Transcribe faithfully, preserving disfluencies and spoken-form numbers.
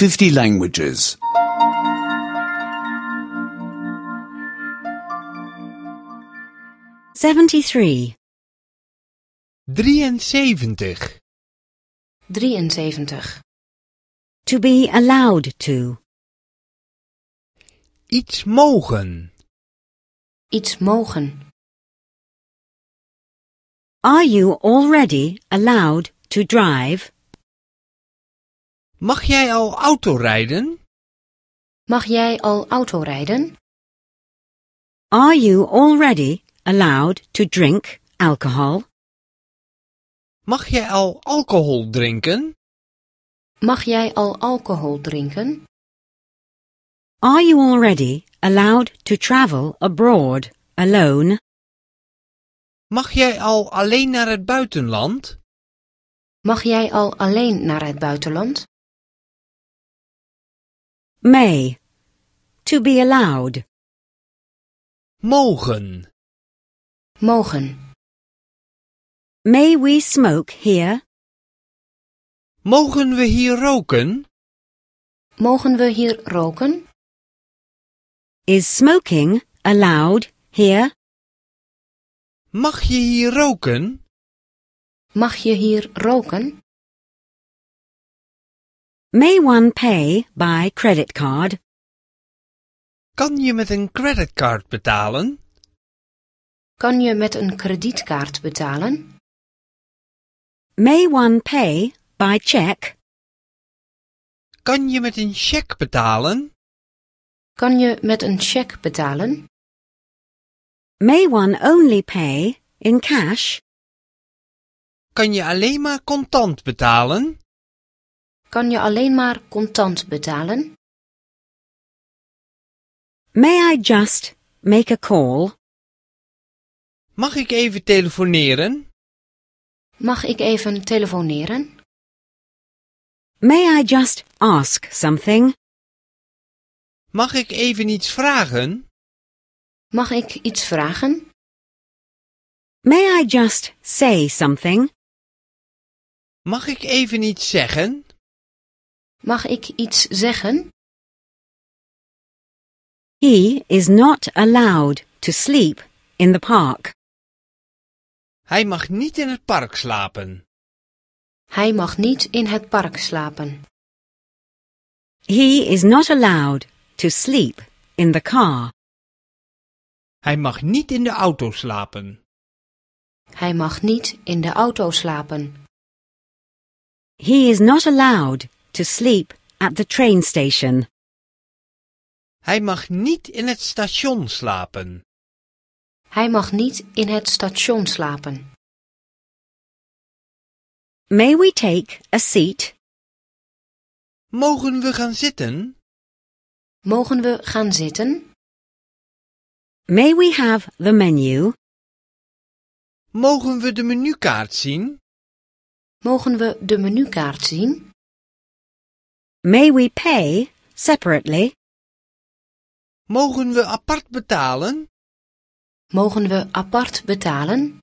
fifty languages. seventy-three. drieënzeventig. drieënzeventig. To be allowed to. Iets mogen. Iets mogen. Are you already allowed to drive? Mag jij al autorijden? Mag jij al autorijden? Are you already allowed to drink alcohol? Mag jij al alcohol drinken? Mag jij al alcohol drinken? Are you already allowed to travel abroad alone? Mag jij al alleen naar het buitenland? Mag jij al alleen naar het buitenland? May. To be allowed. Mogen. Mogen. May we smoke here? Mogen we hier roken? Mogen we hier roken? Is smoking allowed here? Mag je hier roken? Mag je hier roken? May one pay by credit card? Kan je met een creditcard betalen? Kan je met een kredietkaart betalen? May one pay by check? Kan je met een cheque betalen? Kan je met een cheque betalen? May one only pay in cash? Kan je alleen maar contant betalen? Kan je alleen maar contant betalen? May I just make a call? Mag ik even telefoneren? Mag ik even telefoneren? May I just ask something? Mag ik even iets vragen? Mag ik iets vragen? May I just say something? Mag ik even iets zeggen? Mag ik iets zeggen? He is not allowed to sleep in the park. Hij mag niet in het park slapen. Hij mag niet in het park slapen. He is not allowed to sleep in the car. Hij mag niet in de auto slapen. Hij mag niet in de auto slapen. He is not allowed to sleep at the train station. Hij mag niet in het station slapen. Hij mag niet in het station slapen. May we take a seat? Mogen we gaan zitten? Mogen we gaan zitten? May we have the menu? Mogen we de menukaart zien? Mogen we de menukaart zien? May we pay separately? Mogen we apart betalen? Mogen we apart betalen?